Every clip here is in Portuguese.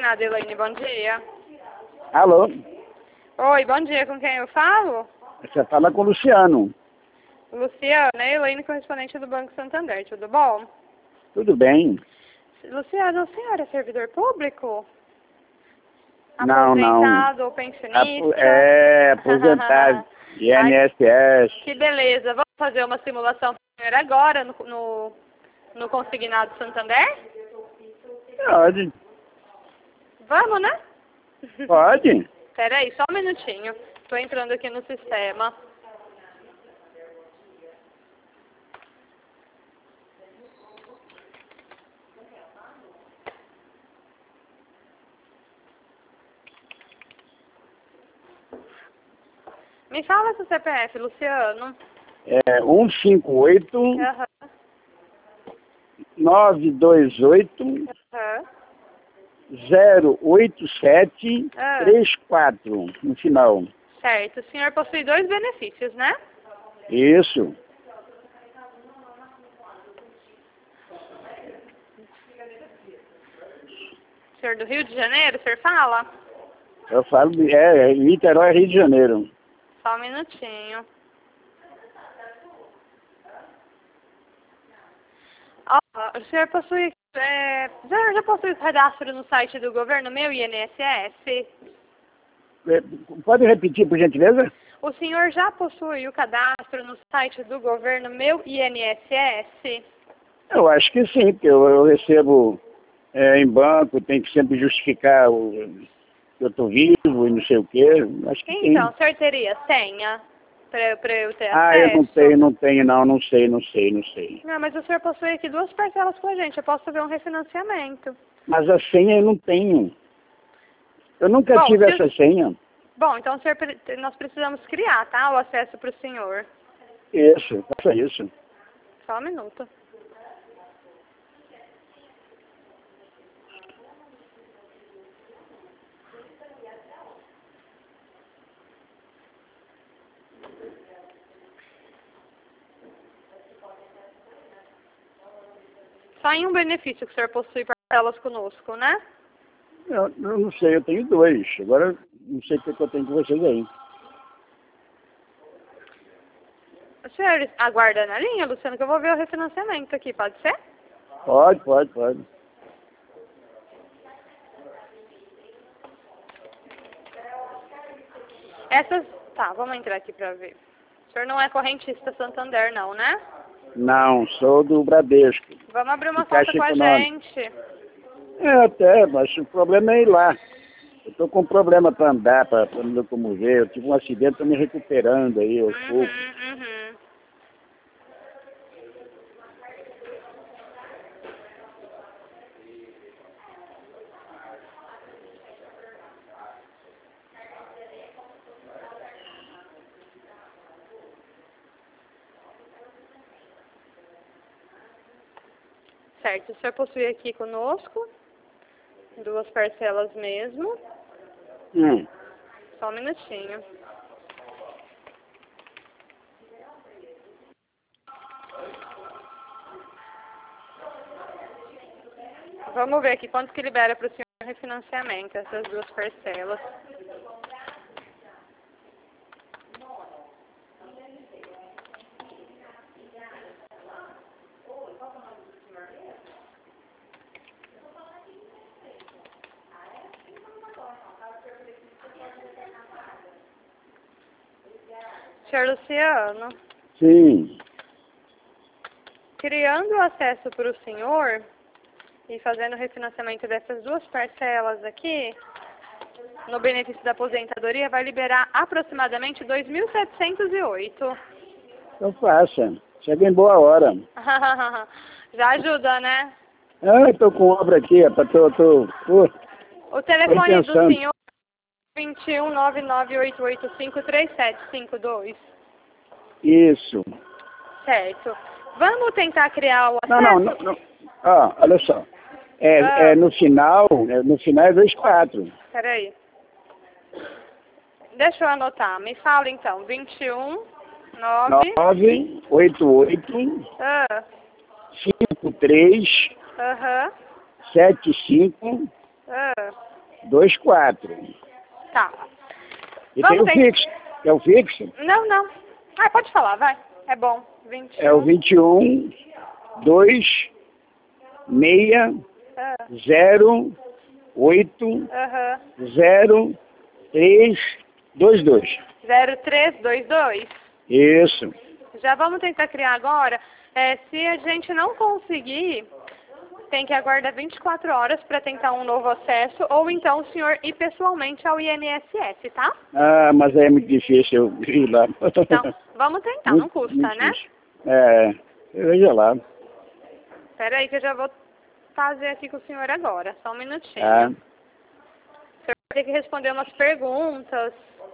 consignado, Elaine, bom dia. Alô? Oi, bom dia, com quem eu falo? Você fala com o Luciano. Luciana, Elaine, correspondente do Banco Santander, tudo bom? Tudo bem? Luciana, o senhor é servidor público? Não, não. Aposentado ou pensionista? Aposentado. Ai, INSS. que beleza. Vamos fazer uma simulação para o senhor agora no consignado Santander? Pode. Vamos, né? Pode. Peraí, só um minutinho. Estou entrando aqui no sistema. Me fala seu CPF, Luciano. 158 Aham. 928 Aham. 087 34 no final. Certo. O senhor possui 2 benefícios, né? Isso. Senhor do Rio de Janeiro, o senhor fala? Eu falo de Niterói, Rio de Janeiro. Só um minutinho. Ó, o senhor possui... o senhor já possui cadastro no site do governo Meu INSS? Pode repetir, por gentileza? O senhor já possui o cadastro no site do governo Meu INSS? Eu acho que sim, porque eu recebo em banco, tem que sempre justificar que eu estou vivo e não sei o quê. Acho que Então, sim. o senhor teria senha para eu ter Eu acesso? não tenho, não sei. Não, mas o senhor possui aqui 2 parcelas com a gente, eu posso fazer um refinanciamento. Mas a senha eu não tenho. Eu nunca Bom, tive essa senha. Bom, então o senhor, nós precisamos criar, tá? O acesso para o senhor. Isso, faça isso. Só um minuto. Só em um benefício que o senhor possui parcelas conosco, né? Eu não sei, eu tenho 2. Agora não sei o que eu tenho com vocês aí. O senhor aguarda na linha, Luciano, que eu vou ver o refinanciamento aqui, pode ser? Pode. Tá, vamos entrar aqui para ver. O senhor não é correntista Santander, não, né? Não, sou do Bradesco. Vamos abrir uma De conta Caixa com a Econômica. gente. Até, mas o problema é ir lá. Eu estou com problema para andar, para me locomover. Eu tive um acidente, estou me recuperando aí aos poucos. Uhum. Certo, o senhor possui aqui conosco 2 parcelas mesmo. Só um minutinho. Vamos ver aqui quanto que libera para o senhor refinanciamento, essas 2 parcelas. Senhor Luciano, Sim. criando o acesso para o senhor e fazendo o refinanciamento dessas 2 parcelas aqui, no benefício da aposentadoria, vai liberar aproximadamente 2.708. Então faça. Chega em boa hora. Já ajuda, né? Estou com obra aqui, O telefone do pensando. senhor é 21 998853752. Isso. Certo. Vamos tentar criar o acesso? Não. Olha só. No final é 24. Peraí. Deixa eu anotar. Me fala então. 21 988 53 75 24. Tá. E Vamos tem o fixo. É o fixo? Não, não. Ah, pode falar, vai. É bom. 21. É o 21 2 6 Ah, 0 8 aham. 0 3 2 2. 0322. Isso. Já vamos tentar criar agora. Se a gente não conseguir, tem que aguardar 24 horas para tentar um novo acesso, ou então o senhor ir pessoalmente ao INSS, tá? Ah, mas é muito difícil eu ir lá. Então, vamos tentar, não custa, muito né? difícil. Veja lá. Espera aí que eu já vou fazer aqui com o senhor agora, só um minutinho. Ah, O senhor vai ter que responder umas perguntas.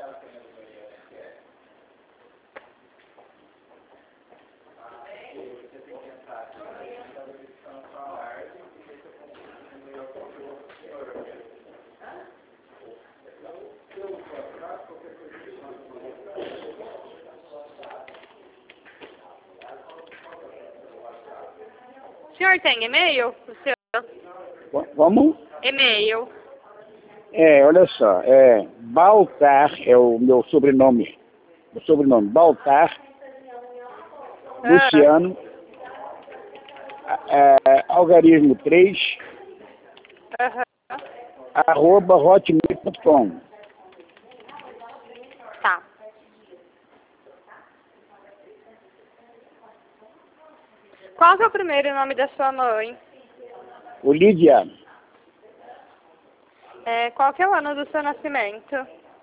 O senhor tem e-mail? O seu vamos? e-mail. Olha só. Baltar é o meu sobrenome. O sobrenome Baltar Luciano, algarismo 3, Aham. @hotmail.com. Tá. Qual que é o primeiro nome da sua mãe? O Lídia, Qual que é o ano do seu nascimento?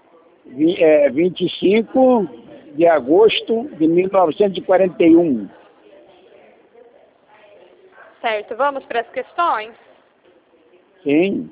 25 de agosto de 1941. Certo, vamos para as questões? Sim.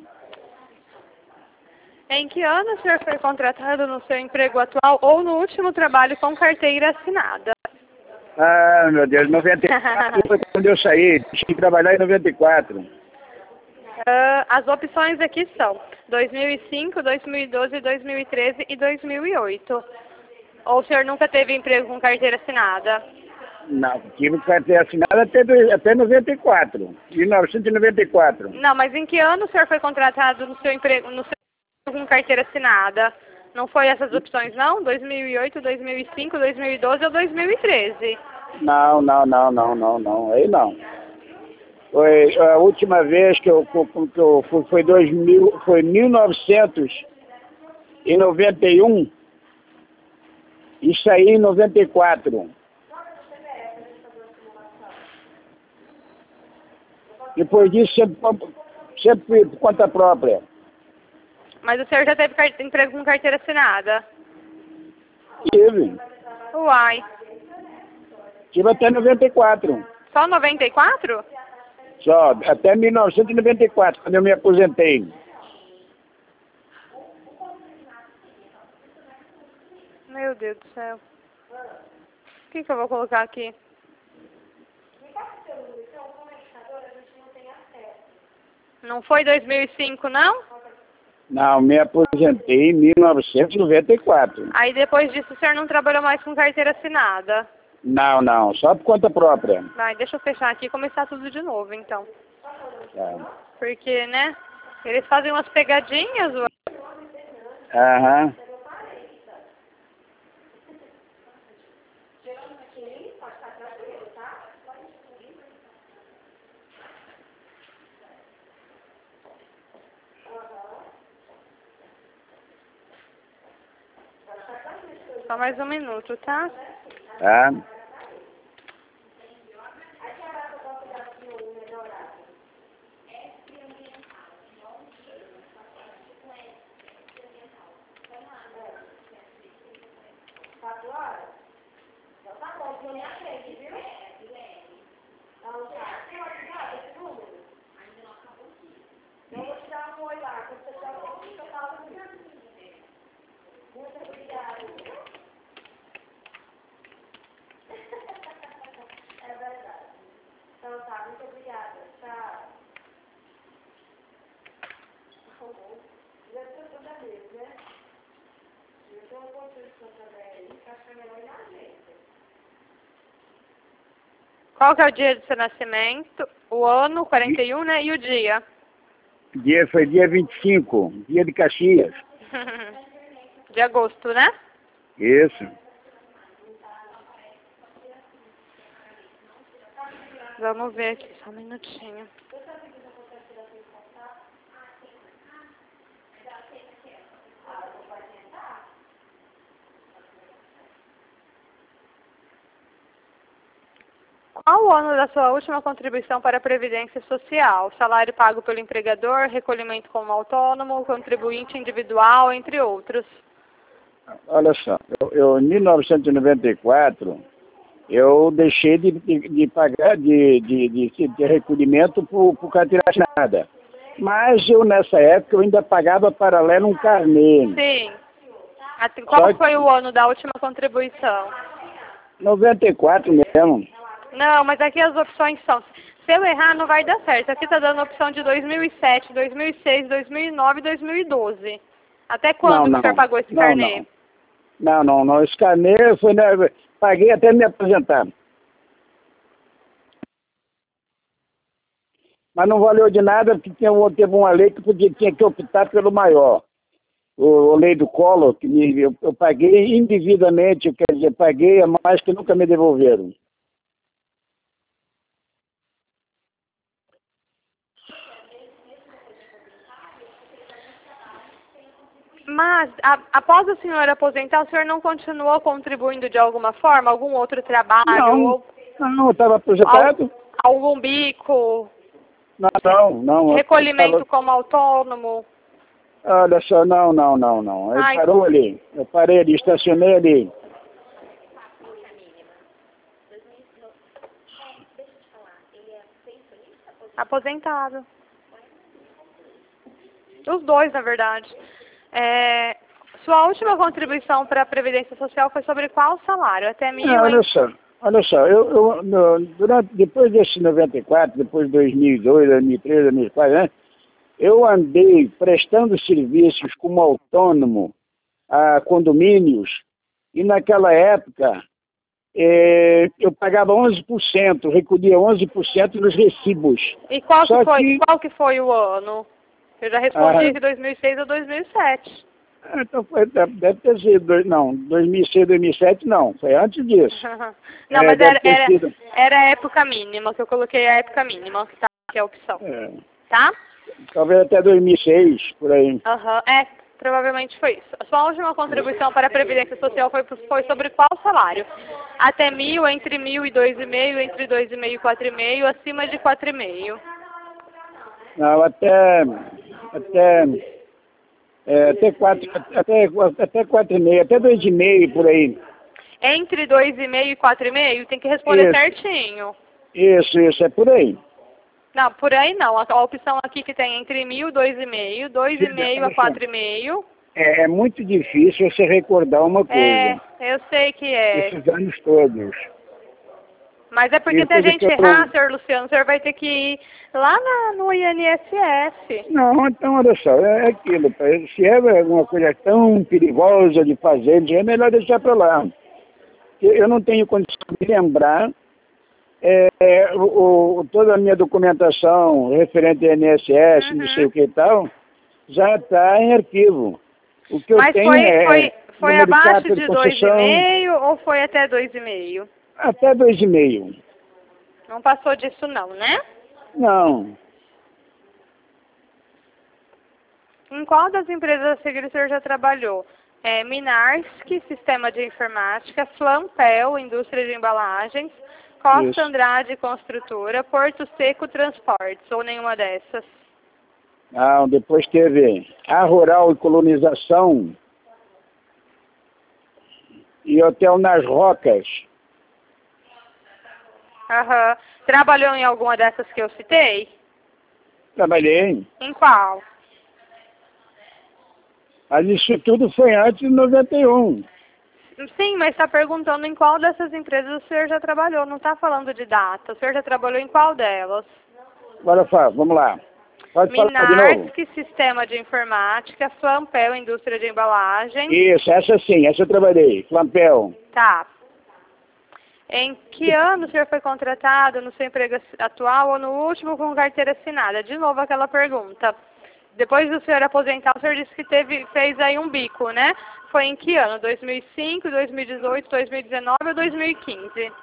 Em que ano o senhor foi contratado no seu emprego atual ou no último trabalho com carteira assinada? Ah, meu Deus, 94 foi quando eu saí. Tinha que trabalhar em 94. As opções aqui são 2005, 2012, 2013 e 2008. Ou o senhor nunca teve emprego com carteira assinada? Não, tive carteira assinada até 94. 1994. Não, mas em que ano o senhor foi contratado no seu emprego com carteira assinada? Não foi essas opções, não? 2008, 2005, 2012 ou 2013? Não. Aí não. Foi a última vez que eu fui, foi 1991 e saí em 94. Depois disso, sempre por conta própria. Mas o senhor já teve emprego com carteira assinada? Tive. Uai. Tive até 94. Só 94? Só, até 1994, quando eu me aposentei. Meu Deus do céu. O que eu vou colocar aqui? Não foi 2005, não? Não, me aposentei em 1994. Aí depois disso o senhor não trabalhou mais com carteira assinada? Não, só por conta própria. Vai, deixa eu fechar aqui e começar tudo de novo, então. Tá. Porque, né, eles fazem umas pegadinhas, ué. Aham. Só mais um minuto, tá? Tá. Qual que é o dia do seu nascimento? O ano, 41, né? E o dia? Foi dia 25, dia de Caxias. De agosto, né? Isso. Vamos ver aqui, só um minutinho. Qual o ano da sua última contribuição para a Previdência Social? Salário pago pelo empregador, recolhimento como autônomo, contribuinte individual, entre outros. Olha só, em 1994, eu deixei de pagar de recolhimento por carteira assinada. Mas nessa época, eu ainda pagava paralelo um carnê. Sim. Qual foi o ano da última contribuição? 94 mesmo. Não, mas aqui as opções são... Se eu errar, não vai dar certo. Aqui está dando a opção de 2007, 2006, 2009 e 2012. Até quando o senhor pagou esse carnê? Não. Esse carnê foi... Paguei até me aposentar. Mas não valeu de nada porque teve uma lei que tinha que optar pelo maior. A lei do Collor, que eu paguei indevidamente, quer dizer, paguei a mais que nunca me devolveram. Mas, após o senhor aposentar, o senhor não continuou contribuindo de alguma forma? Algum outro trabalho? Não, eu estava aposentado. Algum bico? Não. Recolhimento como autônomo? Olha só, não. Parou ali. Eu parei ali, estacionei ali. Aposentado. Os dois, na verdade. Sua última contribuição para a Previdência Social foi sobre qual salário? Até 1.000? Olha só, depois desse 94, depois de 2002, 2003, 2004, né, eu andei prestando serviços como autônomo a condomínios e naquela época eu pagava 11%, recolhia 11% dos recibos. E qual que foi o ano? Eu já respondi que 2006 ou 2007. Então deve ter sido, 2006, 2007 não, foi antes disso. Não, mas era a época mínima, que eu coloquei a época mínima, que é a opção. Tá? Talvez até 2006, por aí. Provavelmente foi isso. A sua última contribuição para a Previdência Social foi sobre qual salário? Até 1.000, entre 1.000 e 2,5, entre 2,5 e 4,5, acima de 4,5. Não, até 4,5, até 2,5 por aí. Entre 2,5 e 4,5? Tem que responder certinho. Isso, é por aí. Não, por aí não. A opção aqui que tem entre 1.000 e 2,5, 2,5 a 4,5. É muito difícil você recordar uma coisa. Eu sei que é. Esses anos todos. Mas é porque se a gente errar, senhor Luciano, o senhor vai ter que ir lá no INSS. Não, então olha só, é aquilo. Se é alguma coisa tão perigosa de fazer, é melhor deixar para lá. Eu não tenho condição de lembrar toda a minha documentação referente ao INSS, não sei o que e tal, já está em arquivo. O que eu tenho foi abaixo de 2,5 ou foi até 2,5? Até 2,5. Não passou disso não, né? Não. Em qual das empresas a seguir o senhor já trabalhou? Minarski, Sistema de Informática, Flampel, Indústria de Embalagens, Costa Andrade, Construtora, Porto Seco, Transportes, ou nenhuma dessas? Não, depois teve a Rural e Colonização e Hotel Nas Rocas. Trabalhou em alguma dessas que eu citei? Trabalhei. Em qual? Mas isso tudo foi antes de 91. Sim, mas está perguntando em qual dessas empresas o senhor já trabalhou, não está falando de data. O senhor já trabalhou em qual delas? Agora vamos lá. Pode falar de novo. Minarski, Sistema de Informática, Flampel, Indústria de Embalagem. Isso, essa sim, essa eu trabalhei, Flampel. Tá. Em que ano o senhor foi contratado no seu emprego atual ou no último com carteira assinada? De novo aquela pergunta. depois do senhor aposentar, o senhor disse que fez aí um bico, né? Foi em que ano? 2005, 2018, 2019 ou 2015?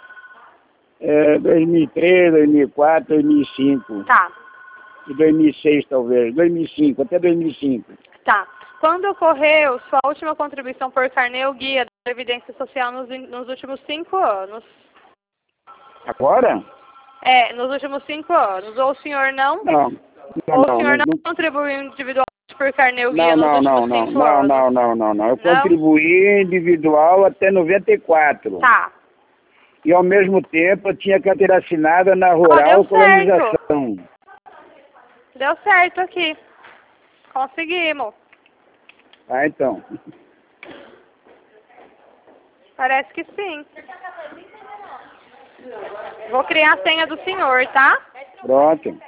2003, 2004, 2005. Tá. E 2006 talvez. 2005, até 2005. Tá. Quando ocorreu sua última contribuição por carnê ou guia da Previdência Social nos últimos 5 anos? Agora? Nos últimos 5 anos. Ou o senhor não? Não. Ou o senhor não contribuiu individualmente por carnê ou guia nos últimos 5 anos? Não. Eu contribuí individual até 94. Tá. E ao mesmo tempo eu tinha carteira assinada na Rural Colonização. Deu certo aqui. Conseguimos. Ah, então. Parece que sim. Vou criar a senha do senhor, tá? Pronto.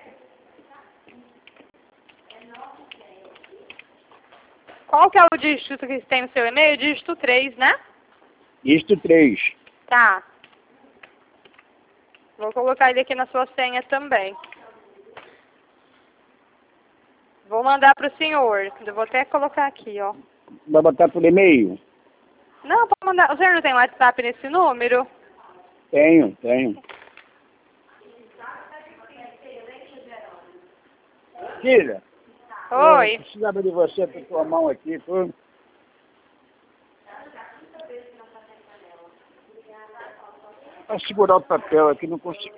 Qual que é o dígito que tem no seu e-mail? Dígito 3, né? Dígito 3. Tá. Vou colocar ele aqui na sua senha também. Vou mandar para o senhor. Eu vou até colocar aqui, ó. Vai botar por e-mail? Não, pode mandar. O senhor não tem WhatsApp nesse número? Tenho. Filha. Oi. Eu precisava de você com a tua mão aqui, pô. Para segurar o papel aqui, não consigo.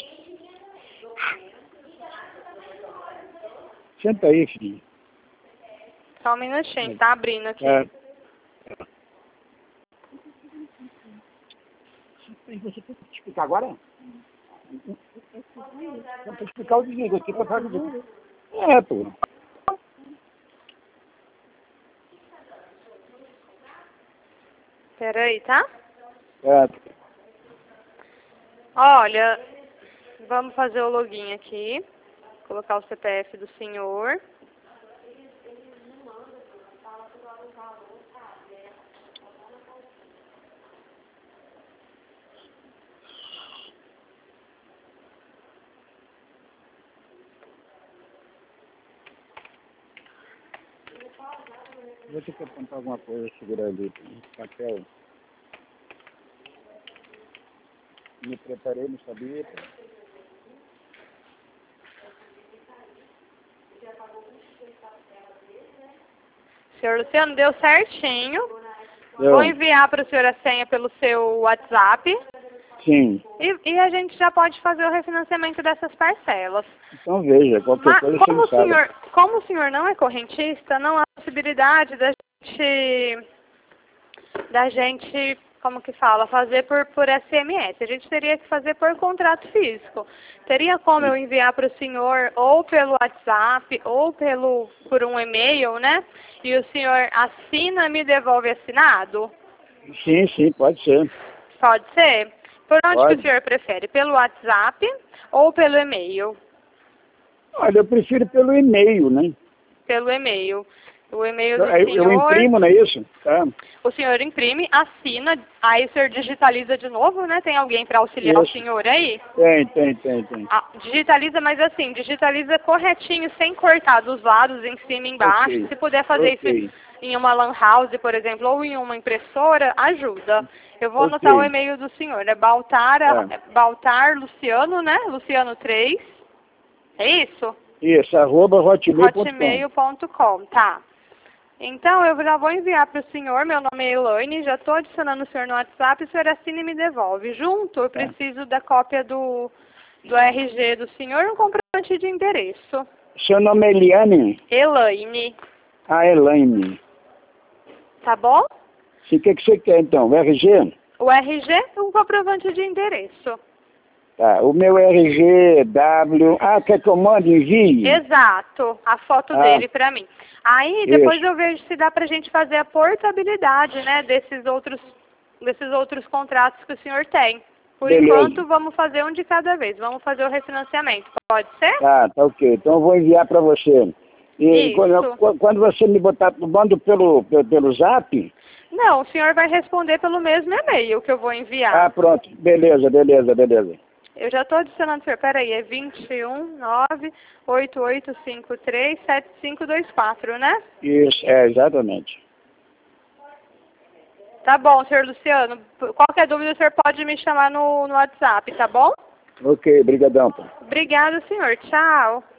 Senta aí, filho. Só um minutinho, tá abrindo aqui. Você tem que explicar agora? Tem que explicar o desligo aqui para fazer. Pô. Peraí, tá? É. Olha, vamos fazer o login aqui. Colocar o CPF do senhor. Vou ter que apontar alguma coisa, segurar ali. Papel. Me preparei, não sabia. Senhor Luciano, deu certinho. Vou enviar para o senhor a senha pelo seu WhatsApp. Sim. E a gente já pode fazer o refinanciamento dessas parcelas. Então veja, qualquer coisa você me fala. Como o senhor não é correntista, não há possibilidade da gente, como que fala, fazer por SMS. A gente teria que fazer por contrato físico. Teria como eu enviar para o senhor ou pelo WhatsApp ou por um e-mail, né? E o senhor assina e me devolve assinado? Sim, pode ser. Pode ser? Por onde Pode. que o senhor prefere? Pelo WhatsApp ou pelo e-mail? Olha, eu prefiro pelo e-mail, né? Pelo e-mail. O e-mail do senhor... Eu imprimo, não é isso? Tá. O senhor imprime, assina, aí o senhor digitaliza de novo, né? Tem alguém para auxiliar o senhor aí? Tem. Digitaliza, mas assim, digitaliza corretinho, sem cortar dos lados, em cima e embaixo. Okay. Se puder fazer isso em uma lan house, por exemplo, ou em uma impressora, ajuda. Eu vou anotar o e-mail do senhor. É Baltar Luciano, né? Luciano 3. É isso? Isso, @hotmail.com. hotmail.com, tá. Então, eu já vou enviar para o senhor, meu nome é Elaine, já estou adicionando o senhor no WhatsApp, o senhor assina e me devolve. Junto, eu preciso da cópia do RG do senhor e um comprovante de endereço. Seu nome é Eliane? Elaine. Elaine. Tá bom? O que você quer, então? O RG? O RG e um comprovante de endereço. Tá, o meu RGW... quer que eu mande, envie? Exato, a foto dele para mim. Aí, depois eu vejo se dá pra gente fazer a portabilidade, né, desses outros contratos que o senhor tem. Por enquanto, vamos fazer um de cada vez. Vamos fazer o refinanciamento. Pode ser? Tá ok. Então eu vou enviar para você. E quando você me botar, manda pelo Zap? Não, o senhor vai responder pelo mesmo e-mail que eu vou enviar. Pronto. Beleza. Eu já estou adicionando, senhor. Peraí, é 21988537524, né? Isso, exatamente. Tá bom, senhor Luciano. Qualquer dúvida, o senhor pode me chamar no WhatsApp, tá bom? Ok, brigadão, pô. Obrigada, senhor. Tchau.